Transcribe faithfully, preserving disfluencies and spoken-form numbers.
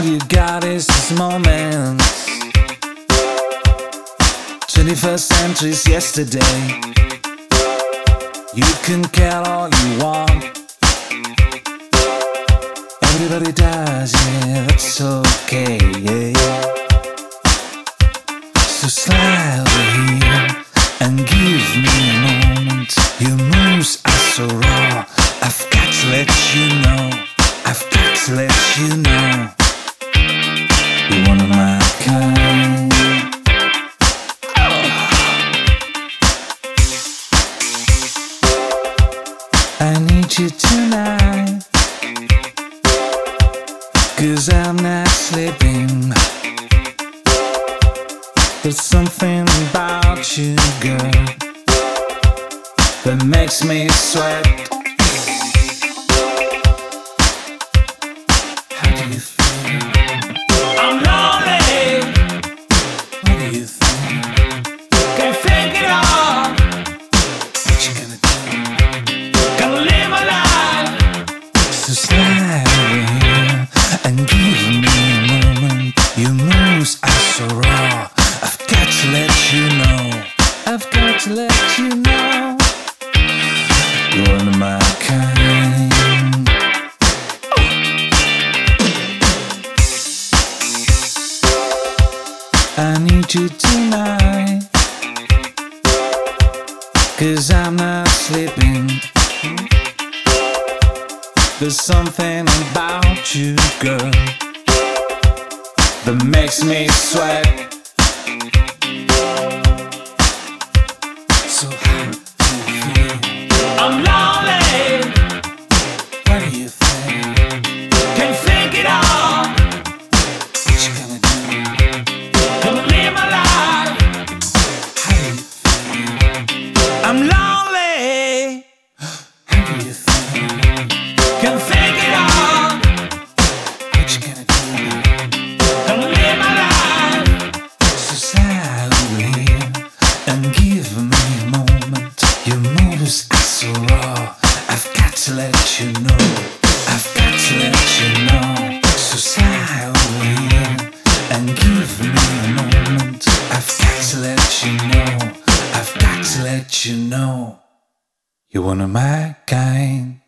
you got is this moment. twenty-first century's yesterday. You can care all you want. Everybody does, yeah, that's okay, yeah. So slide over here and give me a moment. Your moves are so raw. I've got to let you know. I've got to let you know. You're one of my kind. I need you tonight, 'cause I'm not sleeping. There's something about you, girl, that makes me sweat. How do you feel? I'm lonely. What do you think? Can't think it all. What you gonna do? Gonna live my life. So slide over here and give me a moment. Your moves are so raw. I've got to let you know. I've got to let you know. You're one of my kind. I need you tonight, 'cause I'm not sleeping. There's something about you, girl, that makes me sweat. So how do you feel? I'm lonely. What do you think? Can't think it all. What you gonna do? Gonna live my life. How do you feel? I'm lonely. How do you feel? Can't think it all. What you gonna do? Gonna live my life. So slide over here and give me a moment. Your moves are so raw. I've got to let you know. I've got to let you know. So slide over here and give me a moment. I've got to let you know. I've got to let you know. You're one of my kind.